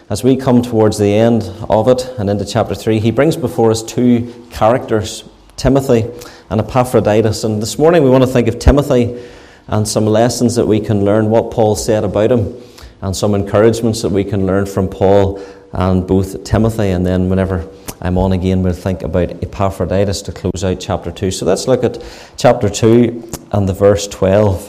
as we come towards the end of it and into chapter 3, he brings before us two characters, Timothy and Epaphroditus. And this morning we want to think of Timothy and some lessons that we can learn, what Paul said about him, and some encouragements that we can learn from Paul and both Timothy. And then whenever I'm on again, we'll think about Epaphroditus to close out chapter 2. So let's look at chapter 2 and the verse 12.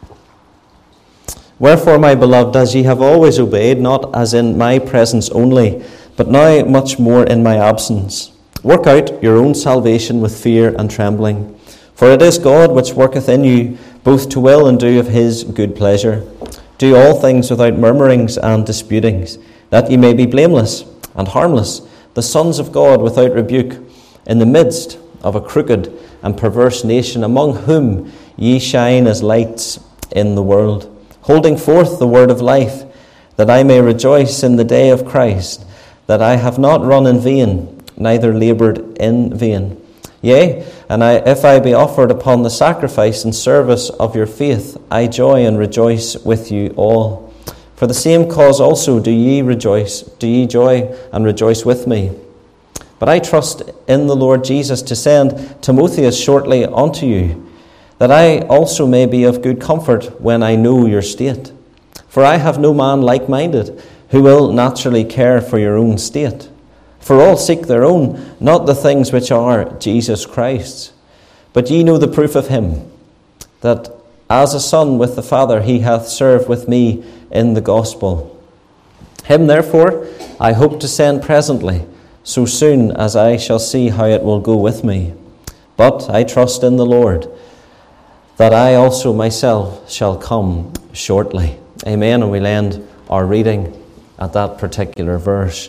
Wherefore, my beloved, as ye have always obeyed, not as in my presence only, but now much more in my absence, work out your own salvation with fear and trembling. For it is God which worketh in you, both to will and do of his good pleasure. Do all things without murmurings and disputings, that ye may be blameless and harmless, the sons of God without rebuke, in the midst of a crooked and perverse nation, among whom ye shine as lights in the world, holding forth the word of life, that I may rejoice in the day of Christ, that I have not run in vain, neither laboured in vain. Yea, and if I be offered upon the sacrifice and service of your faith, I joy and rejoice with you all. For the same cause also do ye joy and rejoice with me. But I trust in the Lord Jesus to send Timotheus shortly unto you, that I also may be of good comfort when I know your state. For I have no man like-minded, who will naturally care for your own state. For all seek their own, not the things which are Jesus Christ's. But ye know the proof of him, that as a son with the Father he hath served with me in the gospel. Him therefore I hope to send presently, so soon as I shall see how it will go with me. But I trust in the Lord, that I also myself shall come shortly. Amen. And we'll end our reading at that particular verse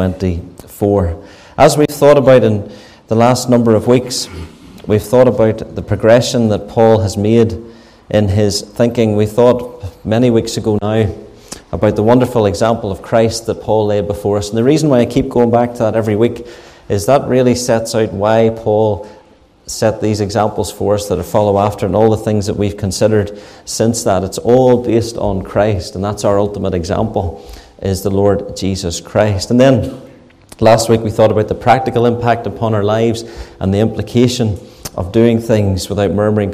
24. As we've thought about in the last number of weeks, we've thought about the progression that Paul has made in his thinking. We thought many weeks ago now about the wonderful example of Christ that Paul laid before us. And the reason why I keep going back to that every week is that really sets out why Paul set these examples for us that to follow after, and all the things that we've considered since that. It's all based on Christ, and that's our ultimate example, is the Lord Jesus Christ. And then last week we thought about the practical impact upon our lives and the implication of doing things without murmuring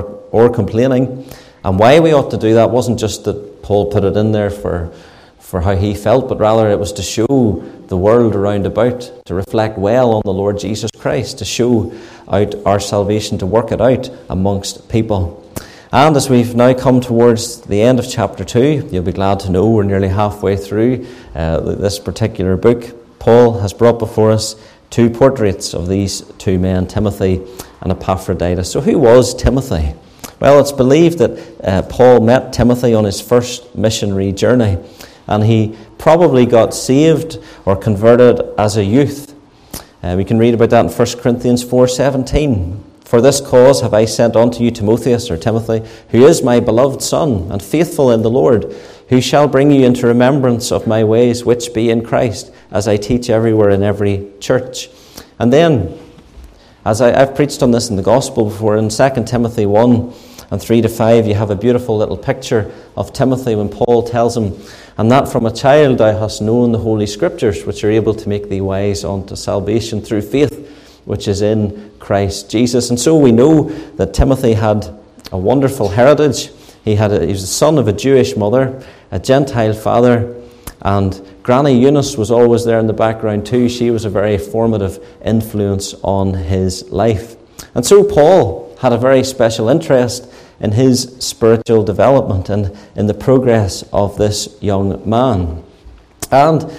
or complaining. And why we ought to do that wasn't just that Paul put it in there for how he felt, but rather it was to show the world around about, to reflect well on the Lord Jesus Christ, to show out our salvation, to work it out amongst people. And as we've now come towards the end of chapter 2, you'll be glad to know we're nearly halfway through this particular book. Paul has brought before us two portraits of these two men, Timothy and Epaphroditus. So who was Timothy? Well, it's believed that Paul met Timothy on his first missionary journey, and he probably got saved or converted as a youth. We can read about that in 1 Corinthians 4:17. For this cause have I sent unto you Timotheus, or Timothy, who is my beloved son, and faithful in the Lord, who shall bring you into remembrance of my ways which be in Christ, as I teach everywhere in every church. And then, as I've preached on this in the gospel before, in 2 Timothy 1 and 3-5, you have a beautiful little picture of Timothy when Paul tells him, and that from a child thou hast known the holy scriptures, which are able to make thee wise unto salvation through faith, which is in Christ Jesus. And so we know that Timothy had a wonderful heritage. He was the son of a Jewish mother, a Gentile father, and Granny Eunice was always there in the background too. She was a very formative influence on his life. And so Paul had a very special interest in his spiritual development and in the progress of this young man. And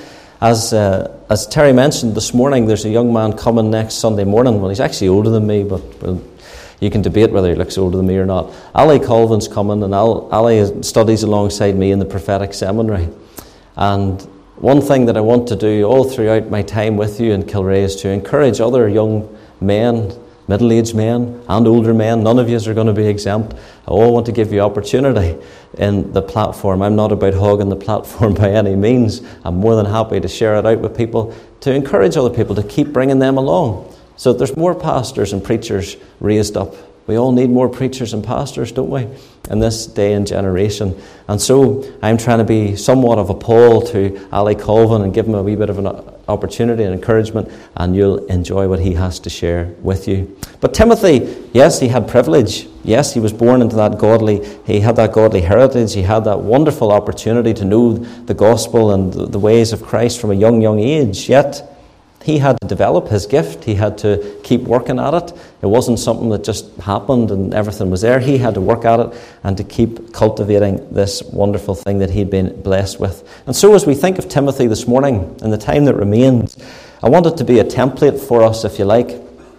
as Terry mentioned this morning, there's a young man coming next Sunday morning. Well, he's actually older than me, but you can debate whether he looks older than me or not. Ali Colvin's coming, and Ali studies alongside me in the prophetic seminary. And one thing that I want to do all throughout my time with you in Kilrea is to encourage other young men, middle-aged men and older men. None of you are going to be exempt. I all want to give you opportunity in the platform. I'm not about hogging the platform by any means. I'm more than happy to share it out with people, to encourage other people, to keep bringing them along, so that there's more pastors and preachers raised up We all need more preachers and pastors, don't we, in this day and generation? And so I'm trying to be somewhat of a Paul to Ali Colvin and give him a wee bit of an opportunity and encouragement, and you'll enjoy what he has to share with you. But Timothy, yes, he had privilege. Yes, he was born into that he had that godly heritage. He had that wonderful opportunity to know the gospel and the ways of Christ from a young age. Yet, he had to develop his gift. He had to keep working at it. It wasn't something that just happened and everything was there. He had to work at it and to keep cultivating this wonderful thing that he'd been blessed with. And so as we think of Timothy this morning, in the time that remains, I want it to be a template for us, if you like.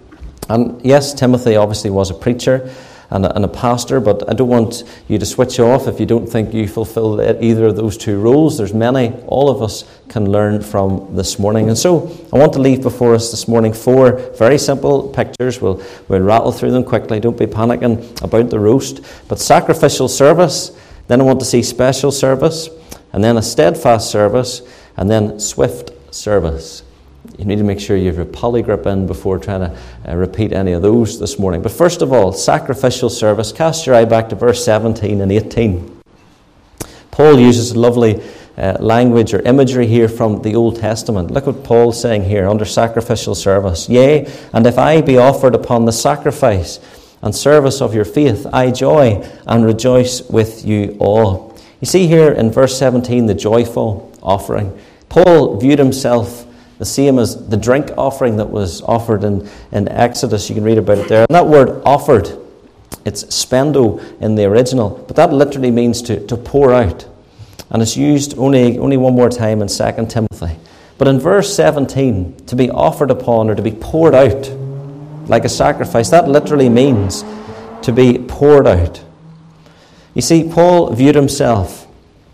And yes, Timothy obviously was a preacher and a pastor, but I don't want you to switch off if you don't think you fulfill either of those two roles. There's many all of us can learn from this morning. And so I want to leave before us this morning 4 very simple pictures. We'll rattle through them quickly. Don't be panicking about the roast. But sacrificial service, then I want to see special service, and then a steadfast service, and then swift service. You need to make sure you have your polygrip in before trying to repeat any of those this morning. But first of all, sacrificial service. Cast your eye back to verse 17 and 18. Paul uses lovely language or imagery here from the Old Testament. Look what Paul's saying here under sacrificial service. Yea, and if I be offered upon the sacrifice and service of your faith, I joy and rejoice with you all. You see here in verse 17 the joyful offering. Paul viewed himself the same as the drink offering that was offered in Exodus. You can read about it there. And that word offered, it's spendo in the original, but that literally means to pour out. And it's used only one more time in 2 Timothy. But in verse 17, to be offered upon or to be poured out like a sacrifice, that literally means to be poured out. You see, Paul viewed himself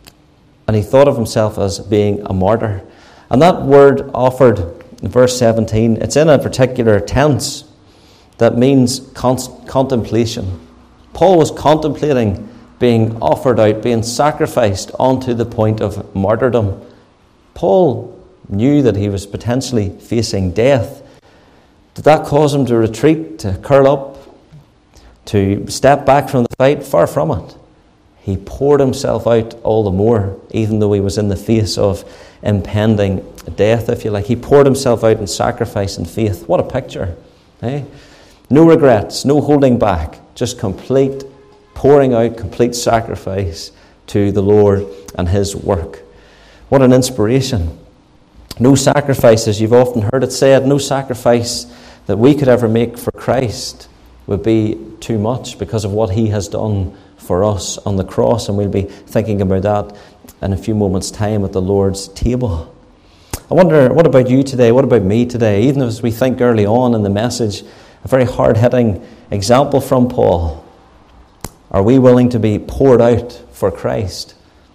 and he thought of himself as being a martyr. And that word offered in verse 17, it's in a particular tense that means contemplation. Paul was contemplating being offered out, being sacrificed onto the point of martyrdom. Paul knew that he was potentially facing death. Did that cause him to retreat, to curl up, to step back from the fight? Far from it. He poured himself out all the more, even though he was in the face of impending death, if you like. He poured himself out in sacrifice and faith. What a picture, eh? No regrets, no holding back, just complete pouring out, complete sacrifice to the Lord and His work. What an inspiration. No sacrifice, as you've often heard it said, no sacrifice that we could ever make for Christ would be too much because of what He has done for us on the cross, and we'll be thinking about that in a few moments' time at the Lord's table. I wonder, what about you today? What about me today? Even as we think early on in the message, a very hard-hitting example from Paul. Are we willing to be poured out for Christ?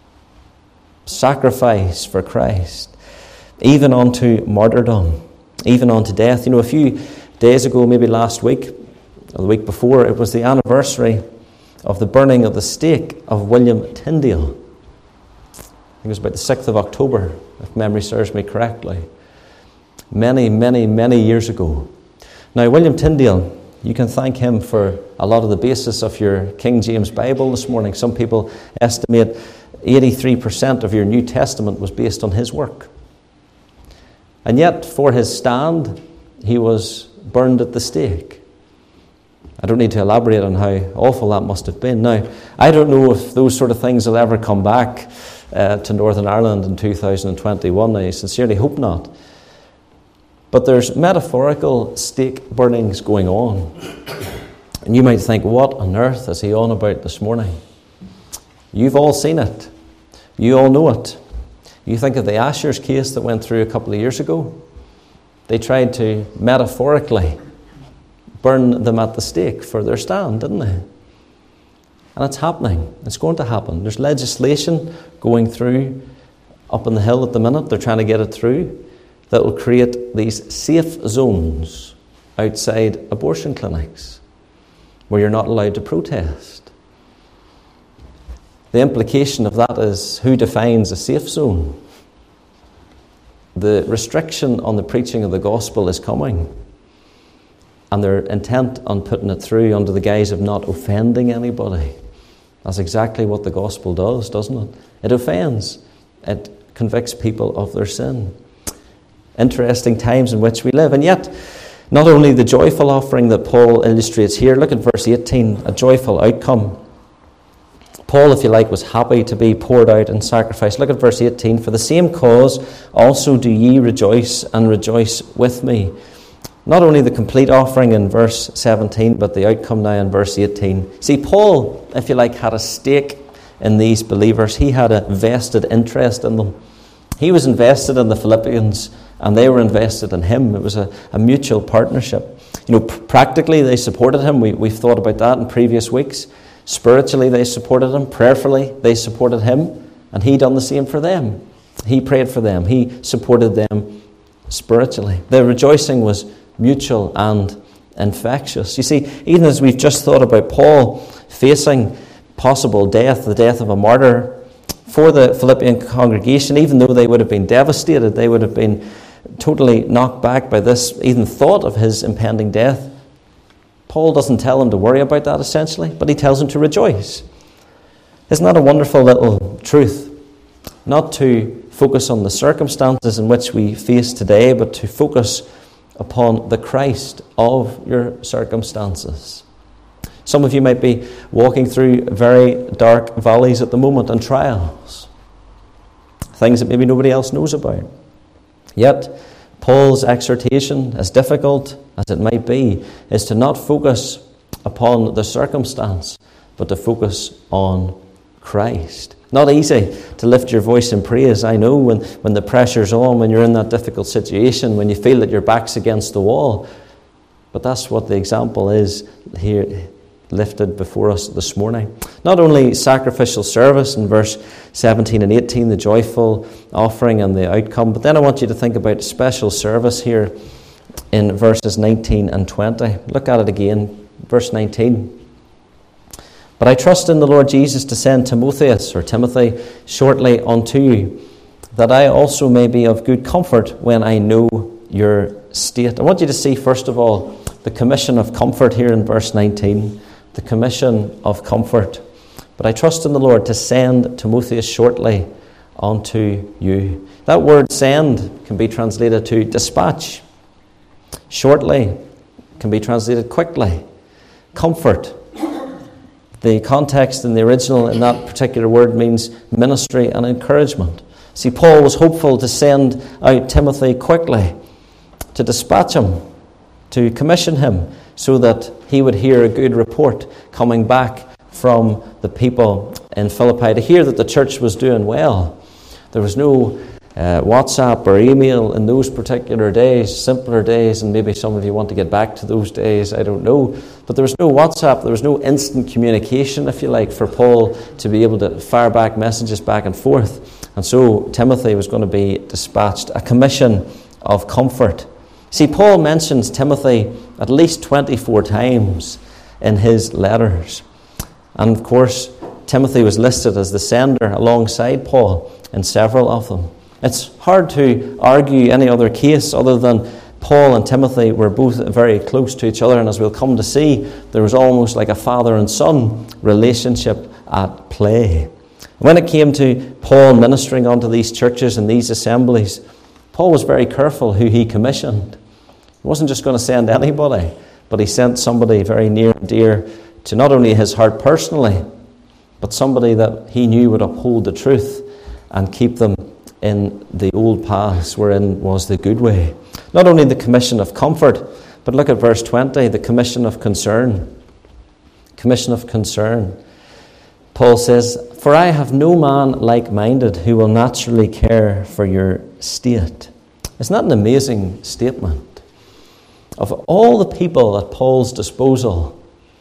Sacrifice for Christ. Even unto martyrdom. Even unto death. You know, a few days ago, maybe last week, or the week before, it was the anniversary of the burning of the stake of William Tyndale. I think it was about the 6th of October, if memory serves me correctly. Many, many, many years ago. Now, William Tyndale, you can thank him for a lot of the basis of your King James Bible this morning. Some people estimate 83% of your New Testament was based on his work. And yet, for his stand, he was burned at the stake. I don't need to elaborate on how awful that must have been. Now, I don't know if those sort of things will ever come back to Northern Ireland in 2021. I sincerely hope not. But there's metaphorical stake burnings going on. And you might think, what on earth is he on about this morning? You've all seen it. You all know it. You think of the Ashers case that went through a couple of years ago. They tried to metaphorically burn them at the stake for their stand, didn't they? And it's happening. It's going to happen. There's legislation going through up on the hill at the minute. They're trying to get it through that will create these safe zones outside abortion clinics where you're not allowed to protest. The implication of that is, who defines a safe zone? The restriction on the preaching of the gospel is coming. and they're intent on putting it through under the guise of not offending anybody. That's exactly what the gospel does, doesn't it? It offends. It convicts people of their sin. Interesting times in which we live. And yet, not only the joyful offering that Paul illustrates here, look at verse 18, a joyful outcome. Paul, if you like, was happy to be poured out in sacrifice. Look at verse 18. For the same cause also do ye rejoice, and rejoice with me. Not only the complete offering in verse 17, but the outcome now in verse 18. See, Paul, if you like, had a stake in these believers. He had a vested interest in them. He was invested in the Philippians, and they were invested in him. It was a mutual partnership. Practically they supported him. We've thought about that in previous weeks. Spiritually they supported him. Prayerfully they supported him, and he done the same for them. He prayed for them. He supported them spiritually. The rejoicing was mutual and infectious. You see, even as we've just thought about Paul facing possible death, the death of a martyr, for the Philippian congregation, even though they would have been devastated, they would have been totally knocked back by this even thought of his impending death, Paul doesn't tell them to worry about that essentially, but he tells them to rejoice. Isn't that a wonderful little truth? Not to focus on the circumstances in which we face today, but to focus upon the Christ of your circumstances. Some of you might be walking through very dark valleys at the moment and trials. Things that maybe nobody else knows about. Yet, Paul's exhortation, as difficult as it might be, is to not focus upon the circumstance, but to focus on Christ. Not easy to lift your voice in praise, I know, when the pressure's on, when you're in that difficult situation, when you feel that your back's against the wall. But that's what the example is here lifted before us this morning. Not only sacrificial service in verse 17 and 18, the joyful offering and the outcome, but then I want you to think about special service here in verses 19 and 20. Look at it again, verse 19. But I trust in the Lord Jesus to send Timotheus, or Timothy, shortly unto you, that I also may be of good comfort when I know your state. I want you to see, first of all, the commission of comfort here in verse 19. The commission of comfort. But I trust in the Lord to send Timotheus shortly unto you. That word send can be translated to dispatch. Shortly can be translated quickly. Comfort. The context in the original in that particular word means ministry and encouragement. See, Paul was hopeful to send out Timothy quickly, to dispatch him, to commission him, so that he would hear a good report coming back from the people in Philippi, to hear that the church was doing well. There was no WhatsApp or email in those particular days, simpler days, and maybe some of you want to get back to those days, I don't know. But there was no WhatsApp, there was no instant communication, if you like, for Paul to be able to fire back messages back and forth. And so Timothy was going to be dispatched, a commission of comfort. See, Paul mentions Timothy at least 24 times in his letters. And of course, Timothy was listed as the sender alongside Paul in several of them. It's hard to argue any other case other than Paul and Timothy were both very close to each other, and as we'll come to see, there was almost like a father and son relationship at play. When it came to Paul ministering onto these churches and these assemblies, Paul was very careful who he commissioned. He wasn't just going to send anybody, but he sent somebody very near and dear to not only his heart personally, but somebody that he knew would uphold the truth and keep them in the old paths wherein was the good way. Not only the commission of comfort, but look at verse 20, the commission of concern. Commission of concern. Paul says, for I have no man like-minded who will naturally care for your state. Isn't that an amazing statement? Of all the people at Paul's disposal,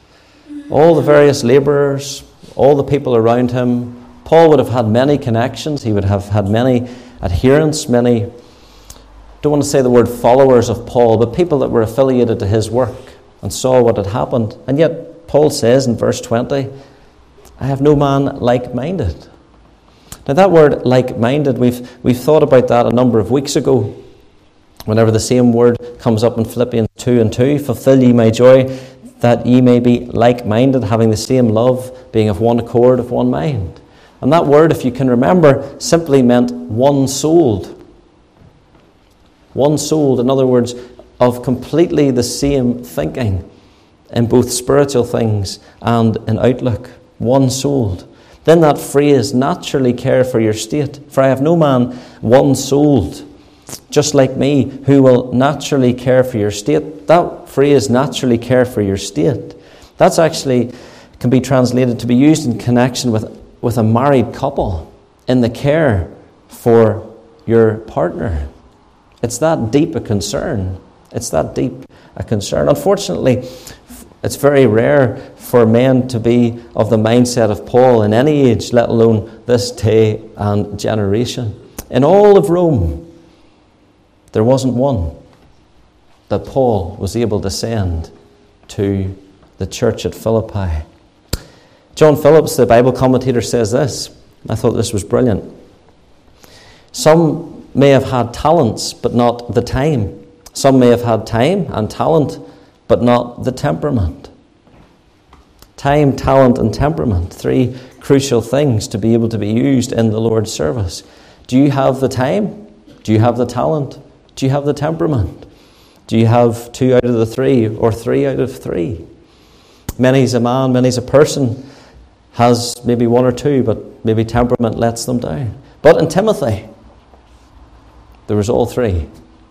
all the various labourers, all the people around him, Paul would have had many connections. He would have had many adherents, many, don't want to say the word followers of Paul, but people that were affiliated to his work and saw what had happened. And yet Paul says in verse 20, I have no man like-minded. Now that word like-minded, we've thought about that a number of weeks ago. Whenever the same word comes up in Philippians 2:2, fulfill ye my joy, that ye may be like-minded, having the same love, being of one accord, of one mind. And that word, if you can remember, simply meant one-souled. One-souled, in other words, of completely the same thinking in both spiritual things and in outlook. One-souled. Then that phrase, naturally care for your state. For I have no man one-souled, just like me, who will naturally care for your state. That phrase, naturally care for your state, that's actually can be translated to be used in connection with a married couple in the care for your partner. It's that deep a concern. It's that deep a concern. Unfortunately, it's very rare for men to be of the mindset of Paul in any age, let alone this day and generation. In all of Rome, there wasn't one that Paul was able to send to the church at Philippi. John Phillips, the Bible commentator, says this. I thought this was brilliant. Some may have had talents, but not the time. Some may have had time and talent, but not the temperament. Time, talent, and temperament. 3 crucial things to be able to be used in the Lord's service. Do you have the time? Do you have the talent? Do you have the temperament? Do you have 2 out of the 3 or 3 out of 3? Many's a man, many's a person, has maybe 1 or 2, but maybe temperament lets them down. But in Timothy, there was all 3.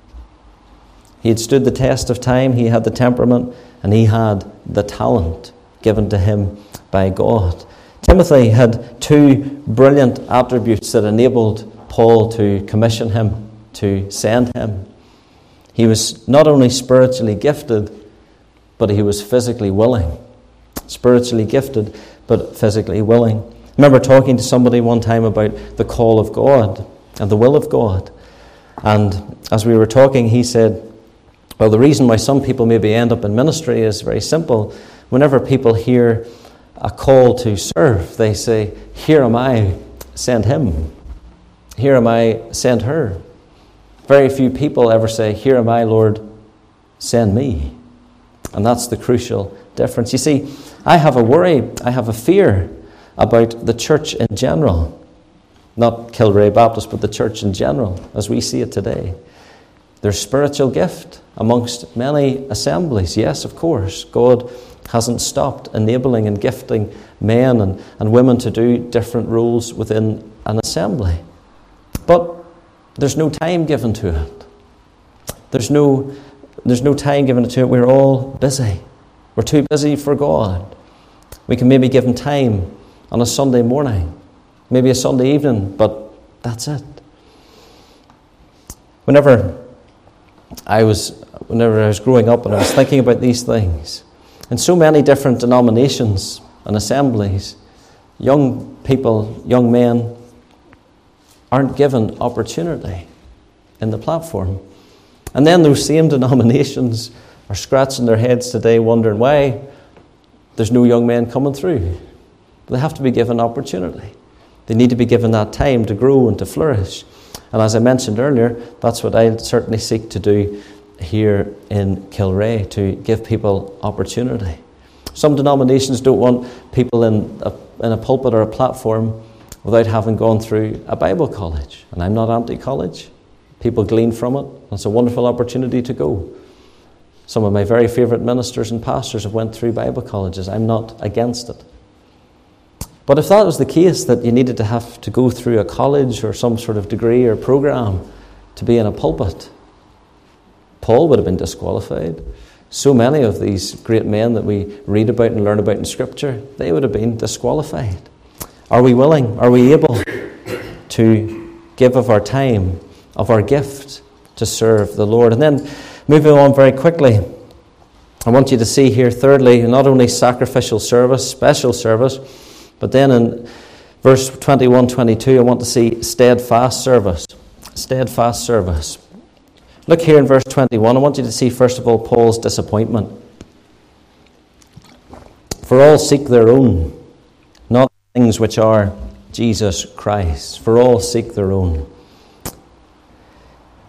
He had stood the test of time, he had the temperament, and he had the talent given to him by God. Timothy had 2 brilliant attributes that enabled Paul to commission him, to send him. He was not only spiritually gifted, but he was physically willing. Spiritually gifted, but physically willing. I remember talking to somebody one time about the call of God and the will of God. And as we were talking, he said, well, the reason why some people maybe end up in ministry is very simple. Whenever people hear a call to serve, they say, here am I, send him. Here am I, send her. Very few people ever say, here am I, Lord, send me. And that's the crucial difference. You see, I have a worry, I have a fear about the church in general. Not Kilray Baptist, but the church in general, as we see it today. There's spiritual gift amongst many assemblies. Yes, of course, God hasn't stopped enabling and gifting men and women to do different roles within an assembly. But there's no time given to it. There's no time given to it. We're all busy. We're too busy for God. We can maybe give him time on a Sunday morning, maybe a Sunday evening, but that's it. Whenever I was growing up and I was thinking about these things, in so many different denominations and assemblies, young people, young men, aren't given opportunity in the platform. And then those same denominations are scratching their heads today wondering why there's no young men coming through. They have to be given opportunity. They need to be given that time to grow and to flourish. And as I mentioned earlier, that's what I certainly seek to do here in Kilray, to give people opportunity. Some denominations don't want people in a pulpit or a platform without having gone through a Bible college. And I'm not anti-college. People glean from it. It's a wonderful opportunity to go. Some of my very favourite ministers and pastors have went through Bible colleges. I'm not against it. But if that was the case, that you needed to have to go through a college or some sort of degree or program to be in a pulpit, Paul would have been disqualified. So many of these great men that we read about and learn about in Scripture, they would have been disqualified. Are we willing? Are we able to give of our time, of our gift, to serve the Lord? And then, moving on very quickly, I want you to see here, thirdly, not only sacrificial service, special service, but then in verse 21, 22, I want to see steadfast service. Steadfast service. Look here in verse 21. I want you to see, first of all, Paul's disappointment. For all seek their own, not things which are Jesus Christ. For all seek their own.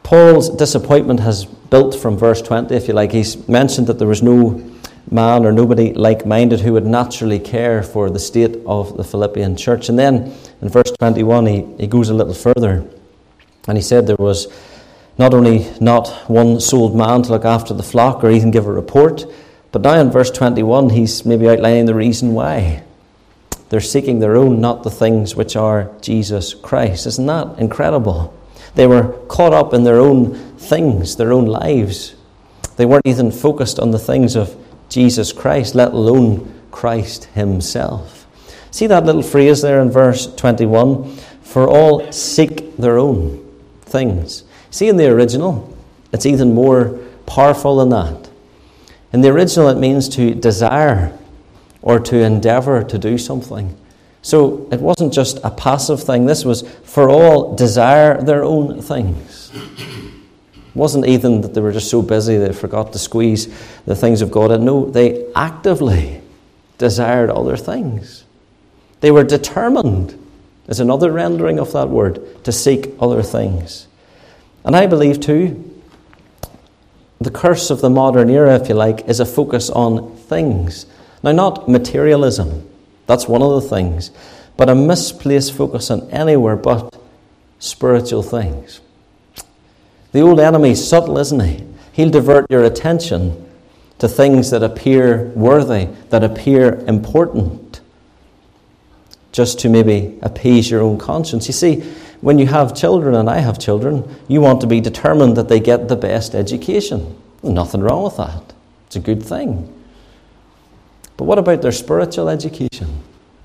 Paul's disappointment has built from verse 20, if you like. He's mentioned that there was no man or nobody like-minded who would naturally care for the state of the Philippian church. And then in verse 21, he goes a little further. And he said there was not only not one souled man to look after the flock or even give a report, but now in verse 21, he's maybe outlining the reason why. They're seeking their own, not the things which are Jesus Christ. Isn't that incredible? They were caught up in their own things, their own lives. They weren't even focused on the things of Jesus Christ, let alone Christ himself. See that little phrase there in verse 21? For all seek their own things. See, in the original, it's even more powerful than that. In the original, it means to desire or to endeavour to do something. So it wasn't just a passive thing. This was for all desire their own things. It wasn't even that they were just so busy they forgot to squeeze the things of God in. No, they actively desired other things. They were determined, is another rendering of that word, to seek other things. And I believe too, the curse of the modern era, if you like, is a focus on things. Now, not materialism, that's one of the things, but a misplaced focus on anywhere but spiritual things. The old enemy's subtle, isn't he? He'll divert your attention to things that appear worthy, that appear important, just to maybe appease your own conscience. You see, when you have children, and I have children, you want to be determined that they get the best education. Nothing wrong with that. It's a good thing. But what about their spiritual education?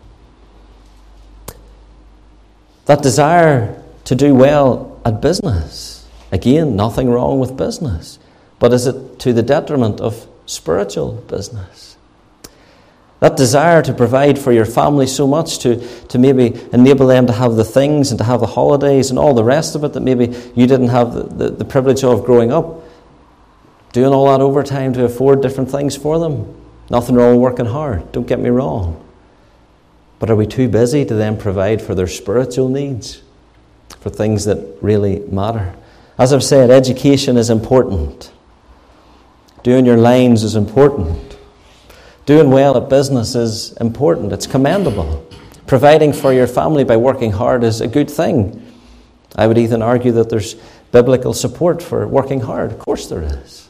That desire to do well at business. Again, nothing wrong with business. But is it to the detriment of spiritual business? That desire to provide for your family so much, to maybe enable them to have the things and to have the holidays and all the rest of it that maybe you didn't have the privilege of growing up. Doing all that overtime to afford different things for them. Nothing wrong with working hard, don't get me wrong. But are we too busy to then provide for their spiritual needs? For things that really matter? As I've said, education is important. Doing your lines is important. Doing well at business is important. It's commendable. Providing for your family by working hard is a good thing. I would even argue that there's biblical support for working hard. Of course there is.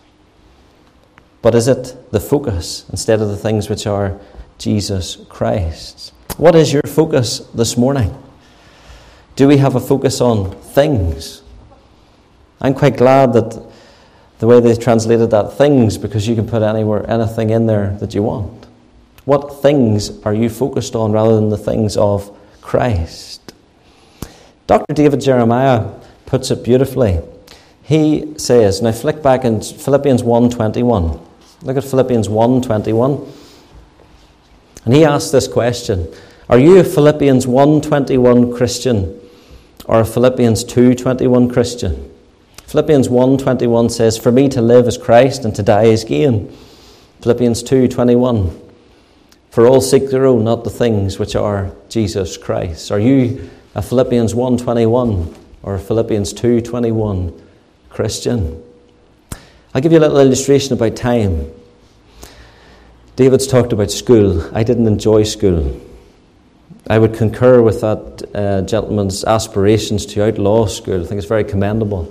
But is it the focus instead of the things which are Jesus Christ? What is your focus this morning? Do we have a focus on things? I'm quite glad that the way they translated that, things, because you can put anything in there that you want. What things are you focused on rather than the things of Christ? Dr. David Jeremiah puts it beautifully. He says, now flick back in Philippians 1:21. Look at Philippians 1:21. And he asks this question, are you a Philippians 1:21 Christian or a Philippians 2:21 Christian? Philippians 1:21 says, for me to live is Christ and to die is gain. Philippians 2:21, for all seek their own, not the things which are Jesus Christ. Are you a Philippians 1:21 or a Philippians 2:21 Christian? I'll give you a little illustration about time. David's talked about school. I didn't enjoy school. I would concur with that gentleman's aspirations to outlaw school. I think it's very commendable.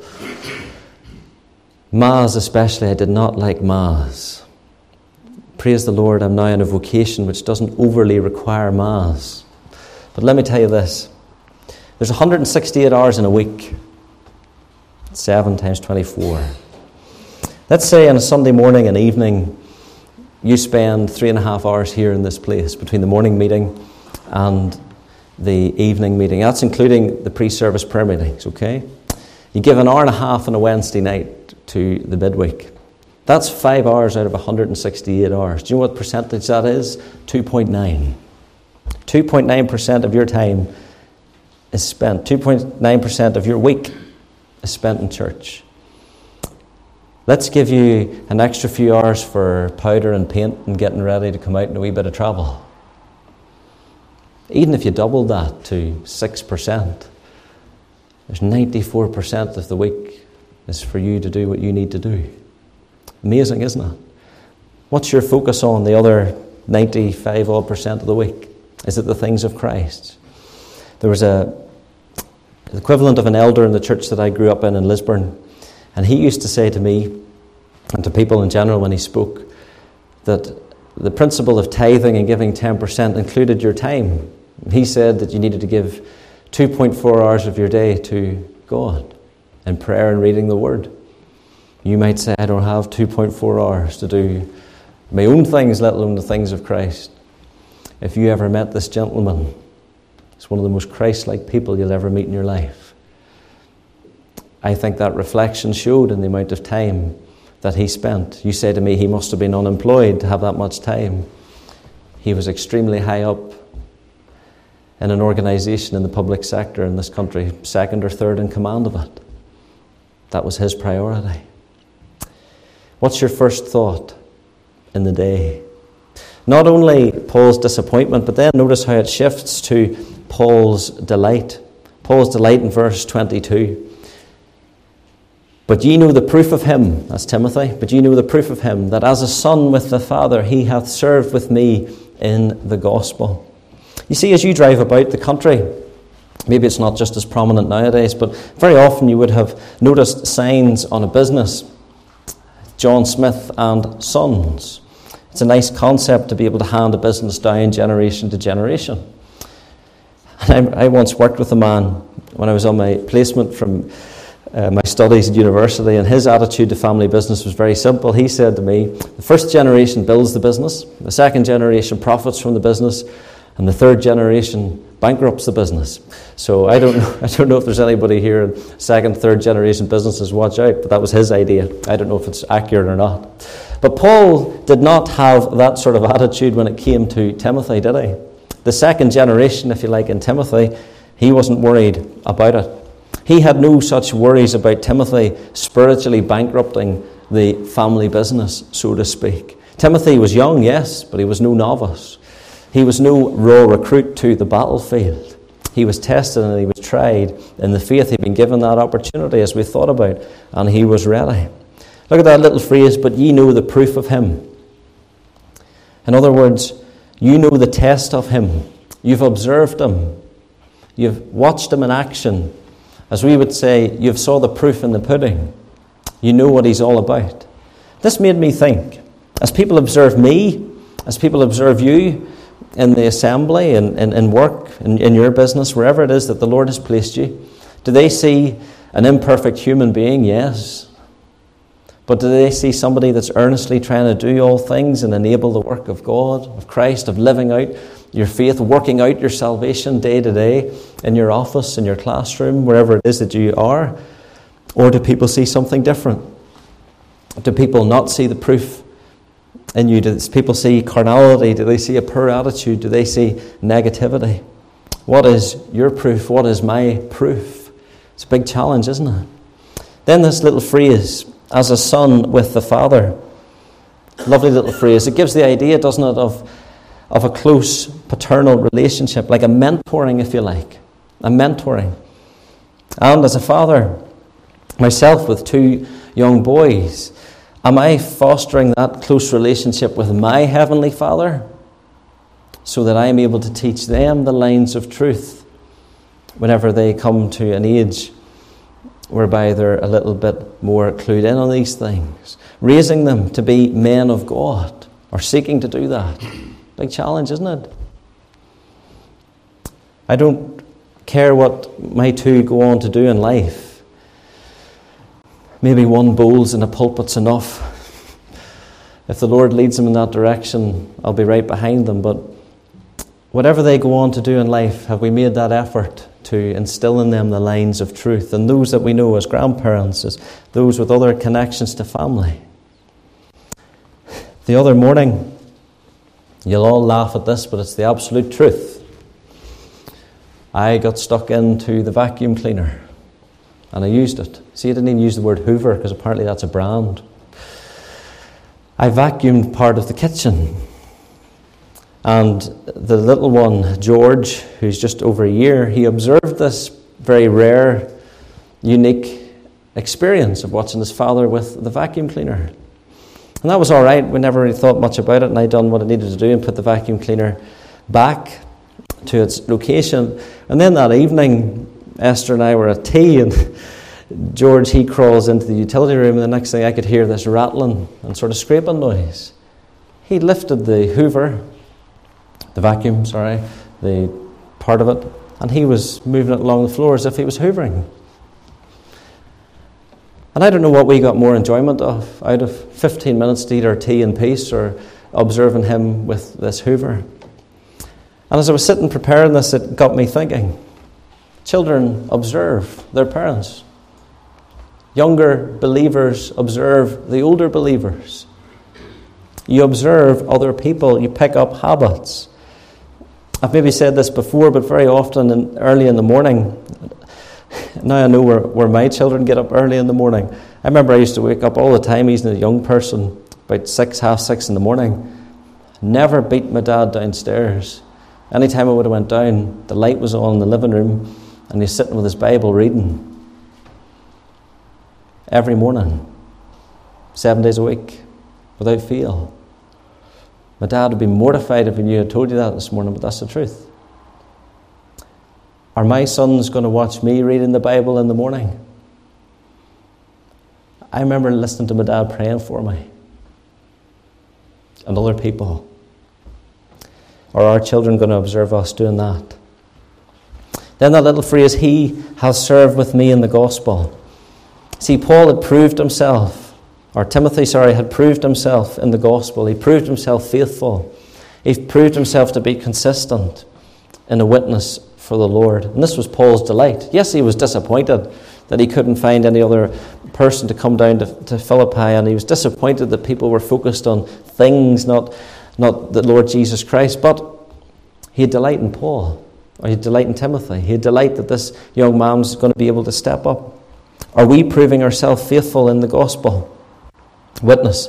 Maths especially, I did not like maths. Praise the Lord, I'm now in a vocation which doesn't overly require maths. But let me tell you this. There's 168 hours in a week. 7 times 24. Let's say on a Sunday morning and evening, you spend 3.5 hours here in this place between the morning meeting and the evening meeting. That's including the pre-service prayer meetings, okay? You give an hour and a half on a Wednesday night to the midweek. That's 5 hours out of 168 hours. Do you know what percentage that is? 2.9. 2.9% of your time is spent. 2.9% of your week is spent in church. Let's give you an extra few hours for powder and paint and getting ready to come out in a wee bit of travel. Even if you doubled that to 6%, there's 94% of the week is for you to do what you need to do. Amazing, isn't it? What's your focus on the other 95% of the week? Is it the things of Christ? There was the equivalent of an elder in the church that I grew up in Lisburn, and he used to say to me, and to people in general when he spoke, that the principle of tithing and giving 10% included your time. He said that you needed to give 2.4 hours of your day to God in prayer and reading the Word. You might say, I don't have 2.4 hours to do my own things, let alone the things of Christ. If you ever met this gentleman, he's one of the most Christ-like people you'll ever meet in your life. I think that reflection showed in the amount of time that he spent. You say to me, he must have been unemployed to have that much time. He was extremely high up in an organisation in the public sector in this country, second or third in command of it. That was his priority. What's your first thought in the day? Not only Paul's disappointment, but then notice how it shifts to Paul's delight. Paul's delight in verse 22. But ye know the proof of him, that's Timothy, but ye know the proof of him, that as a son with the Father he hath served with me in the gospel. You see, as you drive about the country, maybe it's not just as prominent nowadays, but very often you would have noticed signs on a business, John Smith and Sons. It's a nice concept to be able to hand a business down generation to generation. And I once worked with a man when I was on my placement from my studies at university, and his attitude to family business was very simple. He said to me, the first generation builds the business, the second generation profits from the business, and the third generation bankrupts the business. So I don't know if there's anybody here in second, third generation businesses, watch out, but that was his idea. I don't know if it's accurate or not. But Paul did not have that sort of attitude when it came to Timothy, did he? The second generation, if you like, in Timothy, he wasn't worried about it. He had no such worries about Timothy spiritually bankrupting the family business, so to speak. Timothy was young, yes, but he was no novice. He was no raw recruit to the battlefield. He was tested and he was tried in the faith. He'd been given that opportunity, as we thought about, and he was ready. Look at that little phrase, but ye know the proof of him. In other words, you know the test of him. You've observed him. You've watched him in action. As we would say, you've saw the proof in the pudding. You know what he's all about. This made me think, as people observe me, as people observe you in the assembly, in work, in your business, wherever it is that the Lord has placed you, do they see an imperfect human being? Yes. But do they see somebody that's earnestly trying to do all things and enable the work of God, of Christ, of living out your faith, working out your salvation day to day in your office, in your classroom, wherever it is that you are? Or do people see something different? Do people not see the proof in you? Do people see carnality? Do they see a poor attitude? Do they see negativity? What is your proof? What is my proof? It's a big challenge, isn't it? Then this little phrase, as a son with the Father. Lovely little phrase. It gives the idea, doesn't it, of a close paternal relationship, like a mentoring, if you like. A mentoring. And as a father, myself with two young boys, am I fostering that close relationship with my Heavenly Father so that I am able to teach them the lines of truth whenever they come to an age whereby they're a little bit more clued in on these things, raising them to be men of God, or seeking to do that? Big challenge, isn't it? I don't care what my two go on to do in life. Maybe one bowls in a pulpit's enough. If the Lord leads them in that direction, I'll be right behind them. But whatever they go on to do in life, have we made that effort to instill in them the lines of truth? And those that we know as grandparents, as those with other connections to family. The other morning, you'll all laugh at this, but it's the absolute truth. I got stuck into the vacuum cleaner and I used it. See, I didn't even use the word Hoover because apparently that's a brand. I vacuumed part of the kitchen. And the little one, George, who's just over a year, he observed this very rare, unique experience of watching his father with the vacuum cleaner. And that was all right. We never really thought much about it, and I done what I needed to do and put the vacuum cleaner back to its location. And then that evening, Esther and I were at tea, and George, he crawls into the utility room, and the next thing I could hear this rattling and sort of scraping noise. He lifted the vacuum, the part of it, and he was moving it along the floor as if he was hoovering. And I don't know what we got more enjoyment of, out of 15 minutes to eat our tea in peace or observing him with this hoover. And as I was sitting preparing this, it got me thinking. Children observe their parents. Younger believers observe the older believers. You observe other people. You pick up habits. I've maybe said this before, but very often early in the morning, now I know where my children get up early in the morning. I remember I used to wake up all the time, even as a young person, about 6:30 in the morning. Never beat my dad downstairs. Anytime I would have went down, the light was on in the living room, and he's sitting with his Bible reading. Every morning, 7 days a week, without fail. My dad would be mortified if he knew I told you that this morning, but that's the truth. Are my sons going to watch me reading the Bible in the morning? I remember listening to my dad praying for me and other people. Are our children going to observe us doing that? Then that little phrase, he has served with me in the gospel. See, Paul had proved himself, or Timothy, had proved himself in the gospel. He proved himself faithful. He proved himself to be consistent in a witness for the Lord. And this was Paul's delight. Yes, he was disappointed that he couldn't find any other person to come down to Philippi, and he was disappointed that people were focused on things, not the Lord Jesus Christ. But he had delight in Paul, or he had delight in Timothy. He had delight that this young man was going to be able to step up. Are we proving ourselves faithful in the gospel? Witness.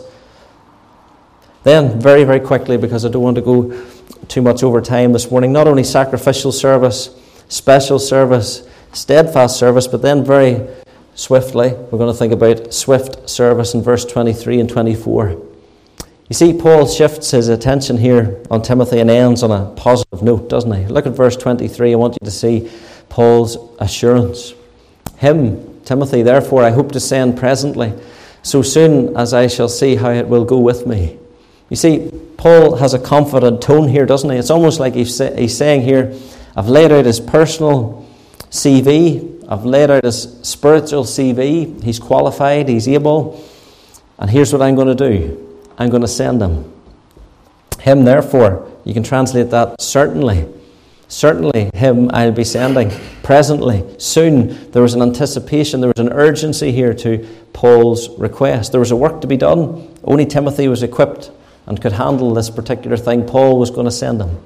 Then, very, very quickly, because I don't want to go too much over time this morning, not only sacrificial service, special service, steadfast service, but then very swiftly, we're going to think about swift service in verse 23 and 24. You see, Paul shifts his attention here on Timothy and ends on a positive note, doesn't he? Look at verse 23. I want you to see Paul's assurance. Him, Timothy, therefore I hope to send presently, so soon as I shall see how it will go with me. You see, Paul has a confident tone here, doesn't he? It's almost like he's saying here, I've laid out his personal CV, I've laid out his spiritual CV, he's qualified, he's able, and here's what I'm going to do. I'm going to send him. Him, therefore, you can translate that certainly. Certainly, him I'll be sending. Presently, soon, there was an anticipation, there was an urgency here to Paul's request. There was a work to be done. Only Timothy was equipped and could handle this particular thing. Paul was going to send him.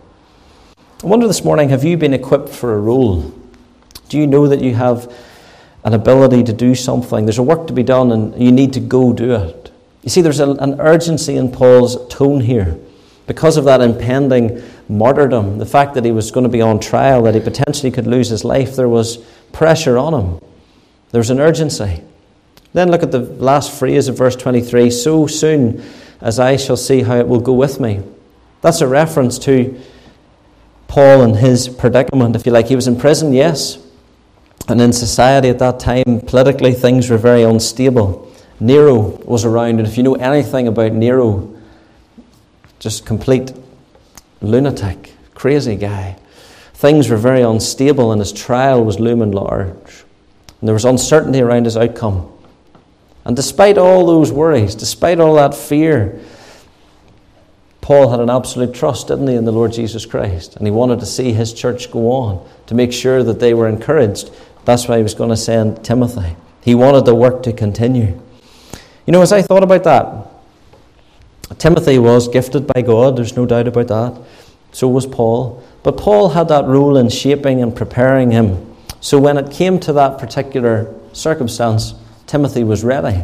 I wonder this morning, have you been equipped for a role? Do you know that you have an ability to do something? There's a work to be done and you need to go do it. You see, there's an urgency in Paul's tone here. Because of that impending martyrdom, the fact that he was going to be on trial, that he potentially could lose his life, there was pressure on him. There was an urgency. Then look at the last phrase of verse 23, so soon as I shall see how it will go with me. That's a reference to Paul and his predicament, if you like. He was in prison, yes. And in society at that time, politically, things were very unstable. Nero was around, and if you know anything about Nero, just complete lunatic, crazy guy. Things were very unstable, and his trial was looming large. And there was uncertainty around his outcome. And despite all those worries, despite all that fear, Paul had an absolute trust, didn't he, in the Lord Jesus Christ. And he wanted to see his church go on, to make sure that they were encouraged. That's why he was going to send Timothy. He wanted the work to continue. You know, as I thought about that, Timothy was gifted by God, there's no doubt about that. So was Paul. But Paul had that role in shaping and preparing him. So when it came to that particular circumstance, Timothy was ready.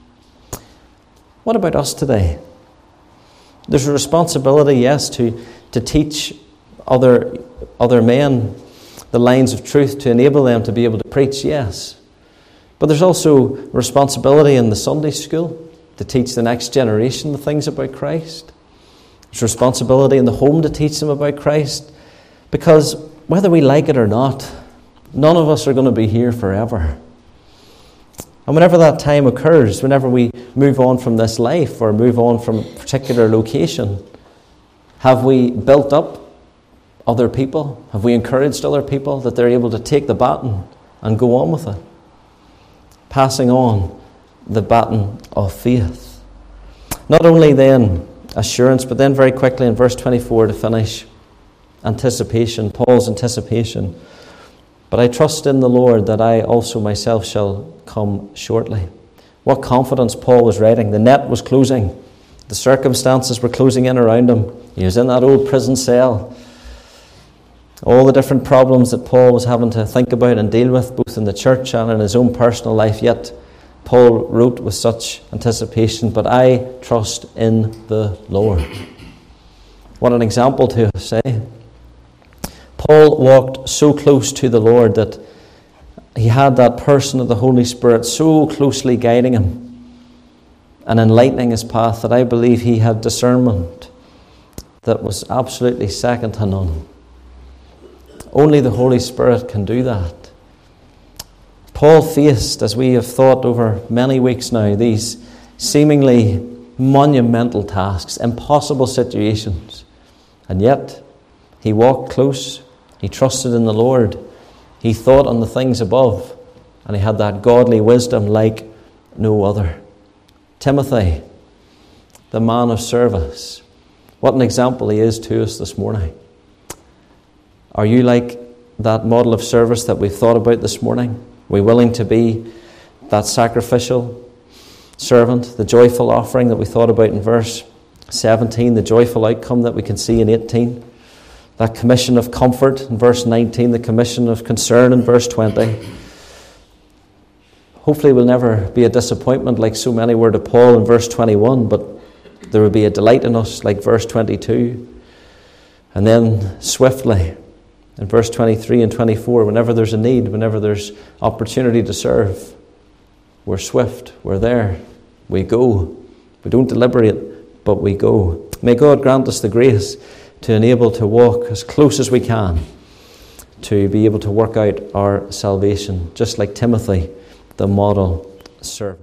What about us today? There's a responsibility, yes, to teach other men the lines of truth, to enable them to be able to preach, yes. But there's also responsibility in the Sunday school to teach the next generation the things about Christ. There's responsibility in the home to teach them about Christ, because whether we like it or not, none of us are going to be here forever. And whenever that time occurs, whenever we move on from this life or move on from a particular location, have we built up other people? Have we encouraged other people that they're able to take the baton and go on with it? Passing on the baton of faith. Not only then assurance, but then very quickly in verse 24 to finish, anticipation, Paul's anticipation. But I trust in the Lord that I also myself shall come shortly. What confidence Paul was writing. The net was closing. The circumstances were closing in around him. He was in that old prison cell. All the different problems that Paul was having to think about and deal with, both in the church and in his own personal life, yet Paul wrote with such anticipation, but I trust in the Lord. What an example to us, eh? Paul walked so close to the Lord that he had that person of the Holy Spirit so closely guiding him and enlightening his path that I believe he had discernment that was absolutely second to none. Only the Holy Spirit can do that. Paul faced, as we have thought over many weeks now, these seemingly monumental tasks, impossible situations. And yet, he walked close, he trusted in the Lord, he thought on the things above, and he had that godly wisdom like no other. Timothy, the man of service, what an example he is to us this morning. Are you like that model of service that we've thought about this morning? Are we willing to be that sacrificial servant, the joyful offering that we thought about in verse 17, the joyful outcome that we can see in 18, that commission of comfort in verse 19, the commission of concern in verse 20. Hopefully we'll never be a disappointment like so many were to Paul in verse 21, but there will be a delight in us like verse 22. And then swiftly, in verse 23 and 24, whenever there's a need, whenever there's opportunity to serve, we're swift, we're there, we go. We don't deliberate, but we go. May God grant us the grace to enable to walk as close as we can to be able to work out our salvation, just like Timothy, the model servant.